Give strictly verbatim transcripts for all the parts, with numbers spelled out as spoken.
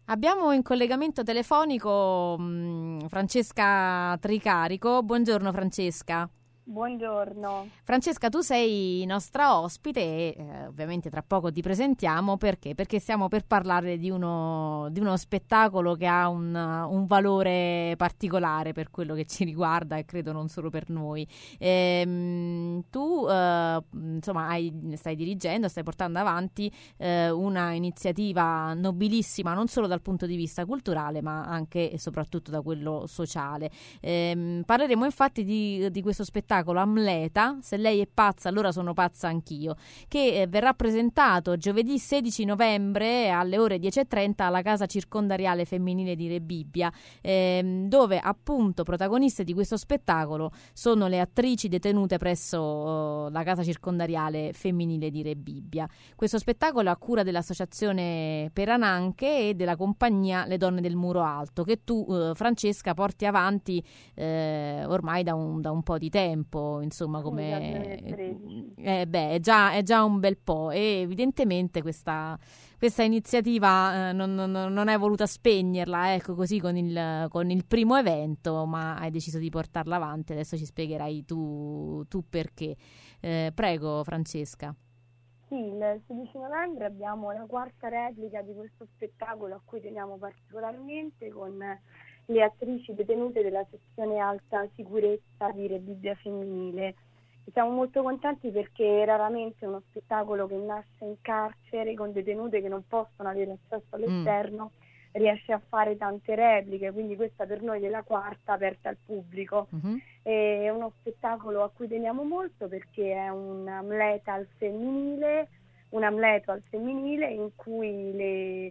Abbiamo in collegamento telefonico mh, Francesca Tricarico. Buongiorno Francesca. Buongiorno. Francesca, tu sei nostra ospite e eh, ovviamente tra poco ti presentiamo. Perché? Perché stiamo per parlare di uno, di uno spettacolo che ha un, un valore particolare per quello che ci riguarda e credo non solo per noi. Ehm, tu eh, insomma hai, stai dirigendo, stai portando avanti eh, una iniziativa nobilissima non solo dal punto di vista culturale ma anche e soprattutto da quello sociale. Ehm, parleremo infatti di, di questo spettacolo Amleta, se lei è pazza allora sono pazza anch'io, che eh, verrà presentato giovedì sedici novembre alle ore dieci e trenta alla Casa Circondariale Femminile di Rebibbia, ehm, dove appunto protagoniste di questo spettacolo sono le attrici detenute presso oh, la Casa Circondariale Femminile di Rebibbia. Questo spettacolo è a cura dell'Associazione Perananche e della compagnia Le Donne del Muro Alto, che tu eh, Francesca porti avanti eh, ormai da un, da un po' di tempo. Insomma, come eh, beh, è già, è già un bel po', e evidentemente questa, questa iniziativa eh, non, non, non hai voluta spegnerla, ecco, così con il, con il primo evento, ma hai deciso di portarla avanti. Adesso ci spiegherai tu, tu perché. Eh, prego, Francesca. Sì, il sedici novembre abbiamo la quarta replica di questo spettacolo a cui teniamo particolarmente, con le attrici detenute della sezione alta sicurezza di Rebibbia Femminile. E siamo molto contenti perché raramente uno spettacolo che nasce in carcere con detenute che non possono avere accesso all'esterno mm. riesce a fare tante repliche, quindi questa per noi è la quarta aperta al pubblico. Mm-hmm. È uno spettacolo a cui teniamo molto perché è un Amleta al femminile, un Amleto al femminile in cui le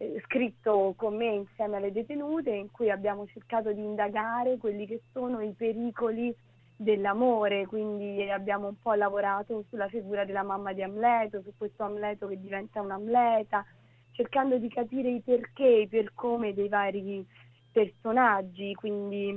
scritto con me insieme alle detenute, in cui abbiamo cercato di indagare quelli che sono i pericoli dell'amore, quindi abbiamo un po' lavorato sulla figura della mamma di Amleto, su questo Amleto che diventa un'Amleta, cercando di capire i perché, i per come dei vari personaggi. Quindi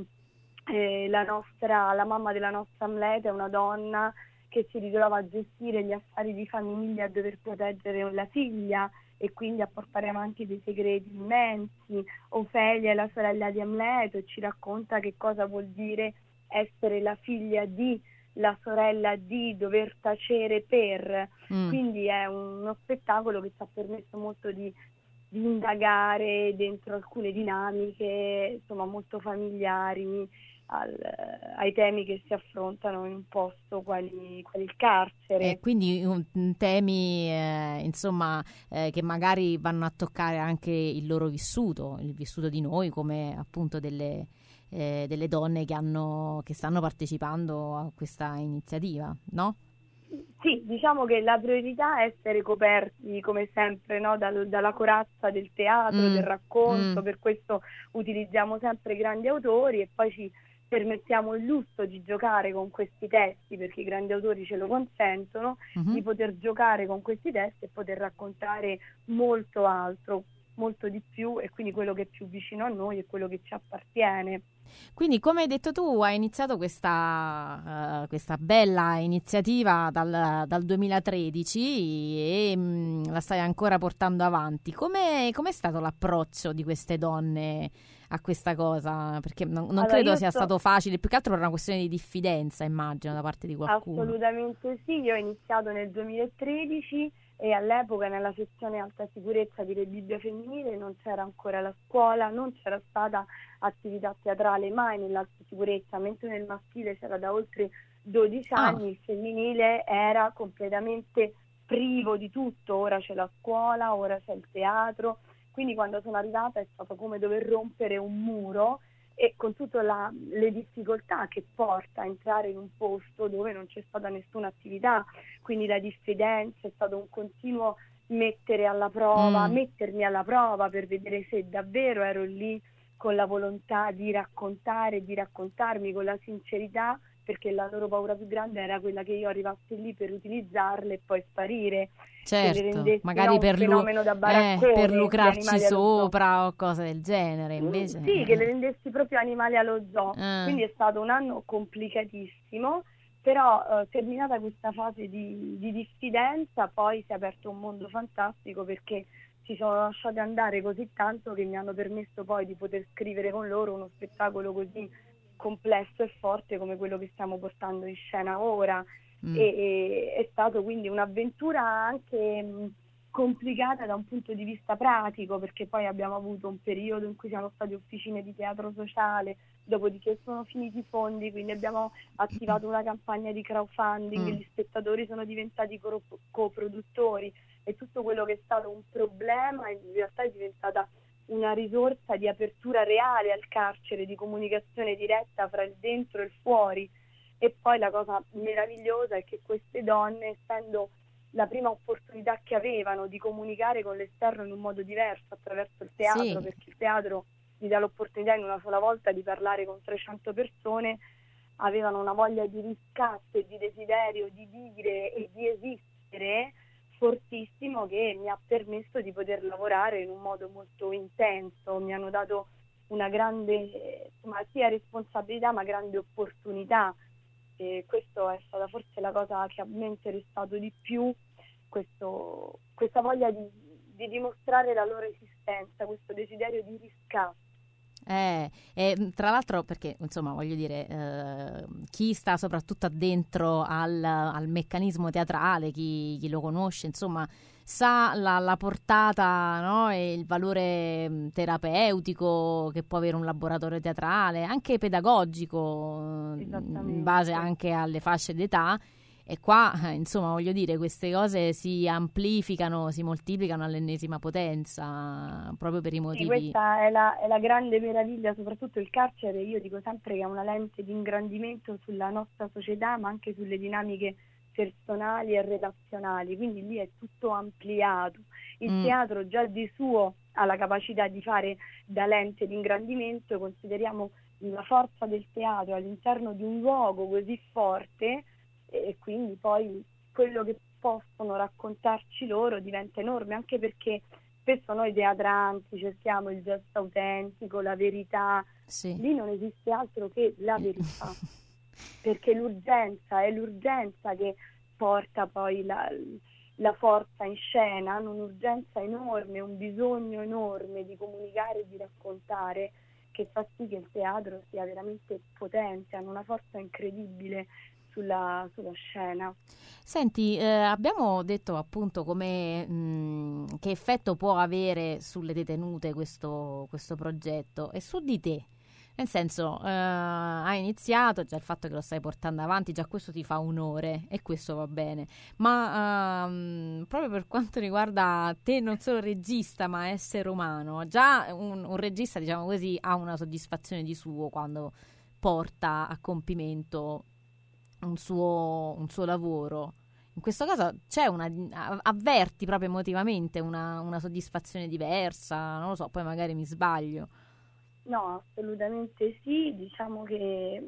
eh, la nostra, la mamma della nostra Amleta è una donna che si ritrova a gestire gli affari di famiglia, a dover proteggere la figlia e quindi a portare avanti dei segreti immensi. Ofelia è la sorella di Amleto e ci racconta che cosa vuol dire essere la figlia di, la sorella di, dover tacere per. Mm. Quindi è uno spettacolo che ci ha permesso molto di, di indagare dentro alcune dinamiche, insomma, molto familiari Al, ai temi che si affrontano in un posto quali, quali il carcere. E quindi um, temi eh, insomma eh, che magari vanno a toccare anche il loro vissuto, il vissuto di noi come appunto delle, eh, delle donne che, hanno, che stanno partecipando a questa iniziativa, no? Sì, diciamo che la priorità è essere coperti come sempre, no? Dal, dalla corazza del teatro, mm. del racconto, mm. per questo utilizziamo sempre grandi autori e poi ci permettiamo il lusso di giocare con questi testi, perché i grandi autori ce lo consentono, uh-huh. di poter giocare con questi testi e poter raccontare molto altro, molto di più, e quindi quello che è più vicino a noi è quello che ci appartiene. Quindi, come hai detto tu, hai iniziato questa, uh, questa bella iniziativa dal, dal duemilatredici e mh, la stai ancora portando avanti. Come è stato l'approccio di queste donne a questa cosa? Perché non, non allora, credo sia so... stato facile, più che altro per una questione di diffidenza, immagino, da parte di qualcuno. Assolutamente sì, io ho iniziato nel duemilatredici e all'epoca nella sezione alta sicurezza di Rebibbia Femminile non c'era ancora la scuola, non c'era stata attività teatrale mai nell'alta sicurezza, mentre nel maschile c'era da oltre dodici anni, ah. il femminile era completamente privo di tutto. Ora c'è la scuola, ora c'è il teatro, quindi quando sono arrivata è stato come dover rompere un muro, e con tutte la, le difficoltà che porta a entrare in un posto dove non c'è stata nessuna attività, quindi la diffidenza è stato un continuo mettere alla prova, mm. mettermi alla prova per vedere se davvero ero lì con la volontà di raccontare, di raccontarmi con la sincerità, perché la loro paura più grande era quella che io arrivassi lì per utilizzarle e poi sparire. Certo, magari per, lu- eh, per lucrarci sopra o cose del genere, invece. Sì, eh. che le rendessi proprio animali allo zoo. Eh. Quindi è stato un anno complicatissimo, però eh, terminata questa fase di, di diffidenza, poi si è aperto un mondo fantastico, perché si sono lasciate andare così tanto che mi hanno permesso poi di poter scrivere con loro uno spettacolo così complesso e forte come quello che stiamo portando in scena ora. Mm. E, e è stato quindi un'avventura anche mh, complicata da un punto di vista pratico, perché poi abbiamo avuto un periodo in cui siamo stati officine di teatro sociale, dopodiché sono finiti i fondi, quindi abbiamo attivato una campagna di crowdfunding, mm. gli spettatori sono diventati co- coproduttori e tutto quello che è stato un problema in realtà è diventata una risorsa di apertura reale al carcere, di comunicazione diretta fra il dentro e il fuori. E poi la cosa meravigliosa è che queste donne, essendo la prima opportunità che avevano di comunicare con l'esterno in un modo diverso attraverso il teatro, sì. perché il teatro gli dà l'opportunità in una sola volta di parlare con trecento persone, avevano una voglia di riscatto e di desiderio di dire e di esistere fortissimo, che mi ha permesso di poter lavorare in un modo molto intenso. Mi hanno dato una grande, insomma, sia responsabilità ma grande opportunità, e questo è stata forse la cosa che a me è interessato di più, questo, questa voglia di, di dimostrare la loro esistenza, questo desiderio di riscatto. Eh, e tra l'altro perché insomma voglio dire eh, chi sta soprattutto addentro al, al meccanismo teatrale, chi, chi lo conosce insomma sa la, la portata, no? E il valore terapeutico che può avere un laboratorio teatrale, anche pedagogico in base anche alle fasce d'età. E qua, insomma, voglio dire, queste cose si amplificano, si moltiplicano all'ennesima potenza, proprio per i motivi... Sì, questa è la, è la grande meraviglia, soprattutto il carcere, io dico sempre che è una lente di ingrandimento sulla nostra società, ma anche sulle dinamiche personali e relazionali, quindi lì è tutto ampliato. Il mm. teatro già di suo ha la capacità di fare da lente di ingrandimento, consideriamo la forza del teatro all'interno di un luogo così forte, e quindi poi quello che possono raccontarci loro diventa enorme, anche perché spesso noi teatranti cerchiamo il gesto autentico, la verità, sì. Lì non esiste altro che la verità, perché l'urgenza è l'urgenza che porta poi la, la forza in scena, hanno un'urgenza enorme, un bisogno enorme di comunicare e di raccontare, che fa sì che il teatro sia veramente potente, hanno una forza incredibile Sulla, sulla scena. Senti, eh, abbiamo detto appunto come mh, che effetto può avere sulle detenute questo, questo progetto e su di te. Nel senso, eh, hai iniziato, già il fatto che lo stai portando avanti, già questo ti fa onore e questo va bene. Ma ehm, proprio per quanto riguarda te, non solo regista, ma essere umano, già un, un regista, diciamo così, ha una soddisfazione di suo quando porta a compimento un suo, un suo lavoro. In questo caso c'è una, avverti proprio emotivamente una, una soddisfazione diversa, non lo so, poi magari mi sbaglio. No, assolutamente sì, diciamo che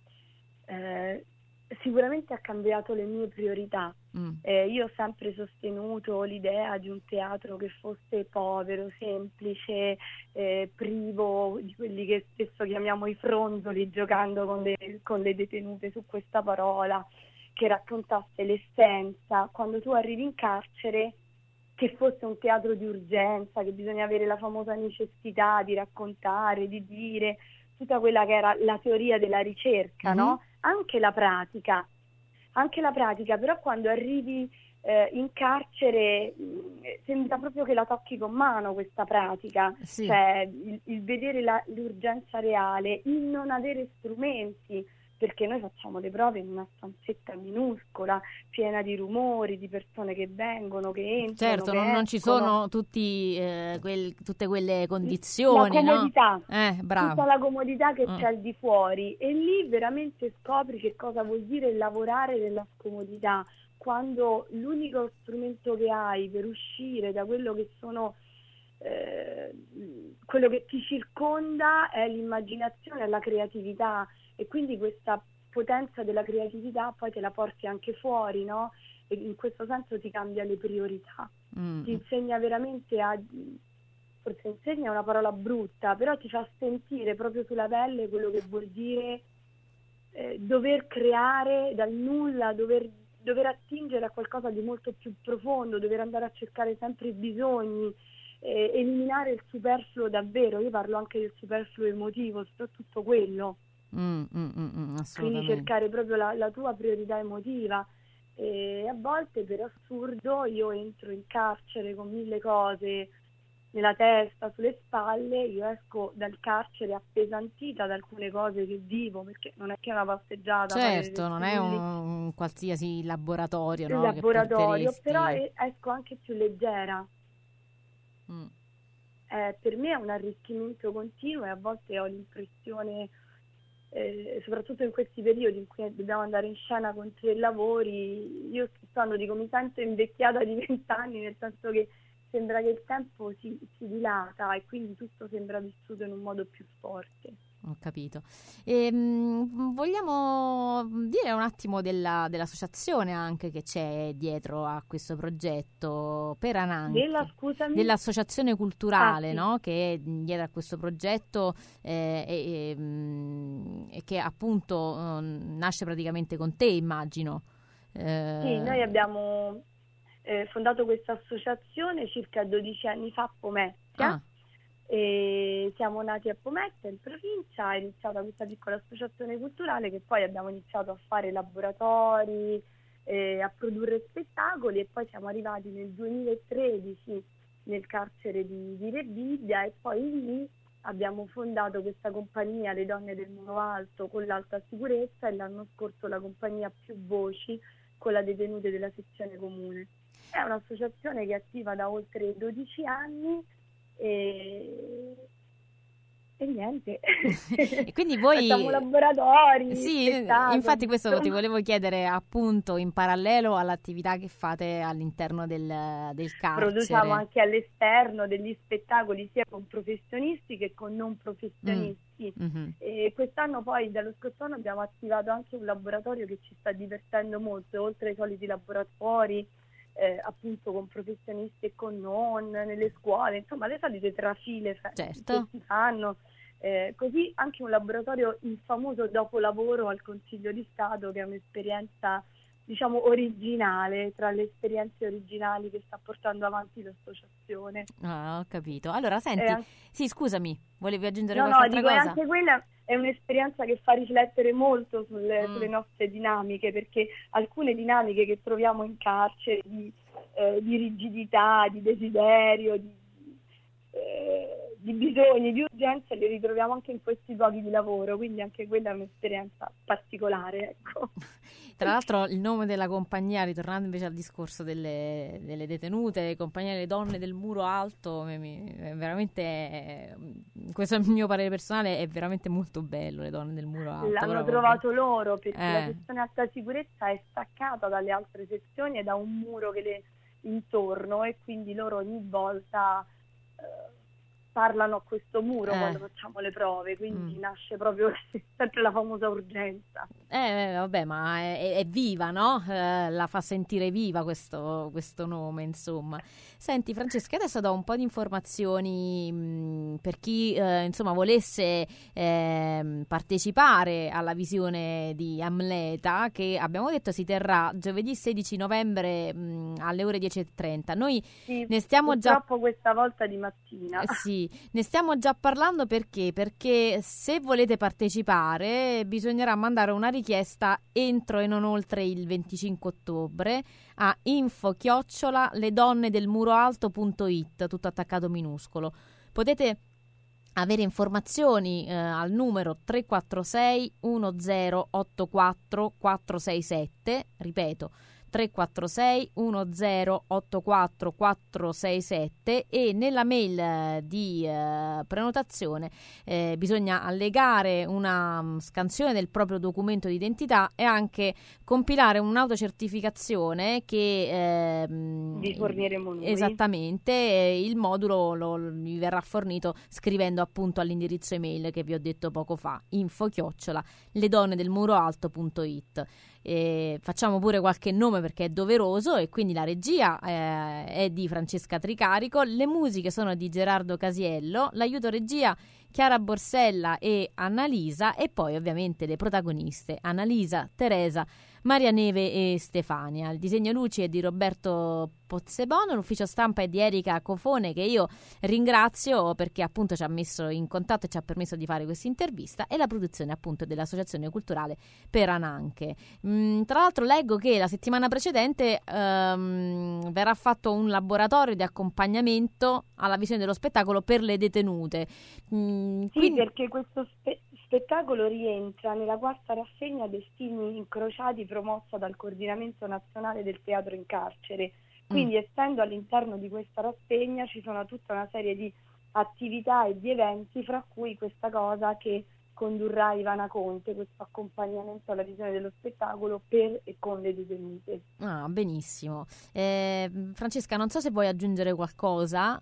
eh, sicuramente ha cambiato le mie priorità. Mm. Eh, io ho sempre sostenuto l'idea di un teatro che fosse povero, semplice, eh, privo di quelli che spesso chiamiamo i fronzoli, giocando con le, con le detenute su questa parola, che raccontasse l'essenza. Quando tu arrivi in carcere, che fosse un teatro di urgenza, che bisogna avere la famosa necessità di raccontare, di dire, tutta quella che era la teoria della ricerca, mm-hmm. no? Anche la pratica, anche la pratica, però quando arrivi eh, in carcere mh, sembra proprio che la tocchi con mano questa pratica, sì. Cioè il, il vedere la, l'urgenza reale, il non avere strumenti, perché noi facciamo le prove in una stanzetta minuscola, piena di rumori, di persone che vengono, che entrano, certo, che non, non ci sono tutti, eh, quel, tutte quelle condizioni, la comodità, no? Eh, bravo. Tutta la comodità che mm. c'è al di fuori, e lì veramente scopri che cosa vuol dire lavorare nella scomodità, quando l'unico strumento che hai per uscire da quello che sono eh, quello che ti circonda è l'immaginazione e la creatività, e quindi questa potenza della creatività poi te la porti anche fuori, no? E in questo senso ti cambia le priorità, mm. ti insegna veramente a, forse insegna è una parola brutta, però ti fa sentire proprio sulla pelle quello che vuol dire eh, dover creare dal nulla, dover, dover attingere a qualcosa di molto più profondo, dover andare a cercare sempre i bisogni, eh, eliminare il superfluo davvero. Io parlo anche del superfluo emotivo, soprattutto quello. Mm, mm, mm, mm, Quindi cercare proprio la, la tua priorità emotiva. E a volte, per assurdo, io entro in carcere con mille cose nella testa, sulle spalle, io esco dal carcere appesantita da alcune cose che vivo, perché non è che è una passeggiata. Certo, non è un, un qualsiasi laboratorio, no, laboratorio, che però esco anche più leggera. Mm. Eh, per me è un arricchimento continuo e a volte ho l'impressione, eh, soprattutto in questi periodi in cui dobbiamo andare in scena con tre lavori, io quando dico mi sento invecchiata di vent'anni, nel senso che sembra che il tempo si, si dilata e quindi tutto sembra vissuto in un modo più forte. Ho capito. E, mh, vogliamo dire un attimo della, dell'associazione anche che c'è dietro a questo progetto per Ananke. Della, scusami? Dell'associazione culturale, ah, sì. no? Che è dietro a questo progetto eh, e, e, mh, e che appunto eh, nasce praticamente con te, immagino. Eh... Sì, noi abbiamo eh, fondato questa associazione circa dodici anni fa a Pomezia. Ah. E siamo nati a Pomezia in provincia, è iniziata questa piccola associazione culturale che poi abbiamo iniziato a fare laboratori, eh, a produrre spettacoli e poi siamo arrivati nel duemilatredici nel carcere di, di Rebibbia e poi lì abbiamo fondato questa compagnia Le Donne del Muro Alto con l'alta sicurezza e l'anno scorso la compagnia Più Voci con la detenute della sezione comune. È un'associazione che è attiva da oltre dodici anni. E, e niente. E quindi voi facciamo laboratori, sì, spettacoli, infatti questo insomma. Ti volevo chiedere appunto in parallelo all'attività che fate all'interno del, del carcere. Produciamo anche all'esterno degli spettacoli sia con professionisti che con non professionisti. Mm. Mm-hmm. E quest'anno poi dallo scorso anno abbiamo attivato anche un laboratorio che ci sta divertendo molto, oltre ai soliti laboratori Eh, appunto con professionisti e con non, nelle scuole, insomma le solite trafile certo. che si fanno, eh, così anche un laboratorio, il famoso dopolavoro al Consiglio di Stato, che è un'esperienza diciamo originale tra le esperienze originali che sta portando avanti l'associazione. Ah, ho capito. Allora senti, eh, sì scusami, volevi aggiungere no, qualche no, altra dico, cosa? Anche quella è un'esperienza che fa riflettere molto sulle, mm. sulle nostre dinamiche, perché alcune dinamiche che troviamo in carcere di, eh, di rigidità, di desiderio, di, eh, di bisogni, di urgenze, le ritroviamo anche in questi luoghi di lavoro, quindi anche quella è un'esperienza particolare, ecco. Tra l'altro il nome della compagnia, ritornando invece al discorso delle, delle detenute, compagnia delle donne del muro alto, mi, mi, è veramente, questo è il mio parere personale, è veramente molto bello, le donne del muro alto. L'hanno proprio. trovato loro, perché eh. la sezione alta sicurezza è staccata dalle altre sezioni e da un muro che le intorno e quindi loro ogni volta eh, parlano a questo muro eh. quando facciamo le prove, quindi mm. nasce proprio sempre la famosa urgenza. Eh, vabbè, ma è, è viva, no? Eh, la fa sentire viva questo, questo nome, insomma. Senti, Francesca, adesso do un po' di informazioni mh, per chi, eh, insomma, volesse eh, partecipare alla visione di Amleta, che abbiamo detto si terrà giovedì sedici novembre mh, alle ore dieci e trenta. Noi sì, ne stiamo già... Purtroppo questa volta di mattina. Eh, sì, ne stiamo già parlando perché? Perché se volete partecipare bisognerà mandare una richiesta entro e non oltre il venticinque ottobre a info chiocciola ledonnedelmuroalto punto it, tutto attaccato minuscolo. Potete avere informazioni eh, al numero tre quattro sei uno zero otto quattro quattro sei sette, ripeto tre quattro sei uno zero otto quattro quattro sei sette, e nella mail di eh, prenotazione eh, bisogna allegare una um, scansione del proprio documento di identità e anche compilare un'autocertificazione che eh, vi forniremo noi. Esattamente, eh, il modulo lo, lo, vi verrà fornito scrivendo appunto all'indirizzo email che vi ho detto poco fa, info chiocciola ledonnedelmuroalto punto it. E facciamo pure qualche nome perché è doveroso, e quindi la regia eh, è di Francesca Tricarico, le musiche sono di Gerardo Casiello, l'aiuto regia Chiara Borsella e Annalisa, e poi ovviamente le protagoniste Annalisa, Teresa, Maria Neve e Stefania. Il disegno luci è di Roberto Pozzebon, l'ufficio stampa è di Erika Cofone, che io ringrazio perché appunto ci ha messo in contatto e ci ha permesso di fare questa intervista, e la produzione appunto dell'Associazione Culturale per Ananche. Mm, tra l'altro leggo che la settimana precedente um, verrà fatto un laboratorio di accompagnamento alla visione dello spettacolo per le detenute. Mm, sì, quindi... perché questo spe- spettacolo rientra nella quarta rassegna Destini Incrociati promossa dal Coordinamento Nazionale del Teatro in Carcere. Quindi, mm. essendo all'interno di questa rassegna ci sono tutta una serie di attività e di eventi, fra cui questa cosa che condurrà Ivana Conte, questo accompagnamento alla visione dello spettacolo per e con le detenute. Ah, benissimo. Eh, Francesca, non so se vuoi aggiungere qualcosa.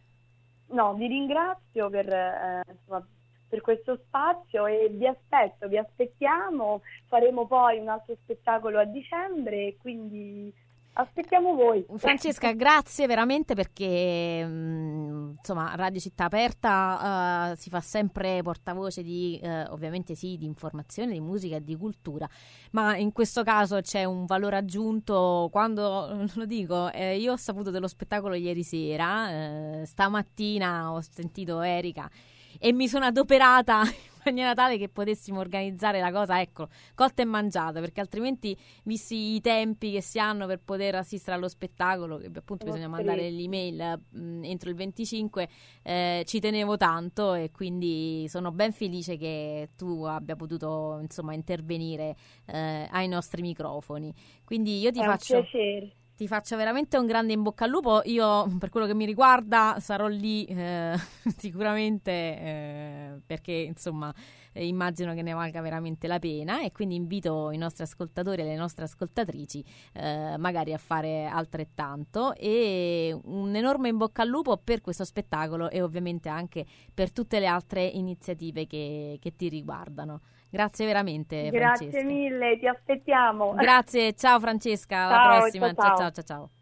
No, vi ringrazio per, eh, insomma, per questo spazio e vi aspetto, vi aspettiamo, faremo poi un altro spettacolo a dicembre e quindi aspettiamo voi. Francesca, grazie veramente, perché mh, insomma Radio Città Aperta uh, si fa sempre portavoce di uh, ovviamente sì, di informazione, di musica e di cultura, ma in questo caso c'è un valore aggiunto. Quando lo dico, eh, io ho saputo dello spettacolo ieri sera, eh, stamattina ho sentito Erika e mi sono adoperata in maniera tale che potessimo organizzare la cosa, ecco, cotta e mangiata, perché altrimenti, visti i tempi che si hanno per poter assistere allo spettacolo, che appunto oh, bisogna mandare l'email mh, entro il venticinque, eh, ci tenevo tanto, e quindi sono ben felice che tu abbia potuto insomma intervenire eh, ai nostri microfoni. Quindi io ti È faccio un piacere. Ti faccio veramente un grande in bocca al lupo. Io, per quello che mi riguarda, sarò lì eh, sicuramente eh, perché, insomma, eh, immagino che ne valga veramente la pena, e quindi invito i nostri ascoltatori e le nostre ascoltatrici eh, magari a fare altrettanto. E un enorme in bocca al lupo per questo spettacolo e ovviamente anche per tutte le altre iniziative che, che ti riguardano. Grazie veramente, Grazie Francesca. mille, ti aspettiamo. Grazie, ciao Francesca, alla ciao, prossima. Ciao ciao. Ciao ciao ciao.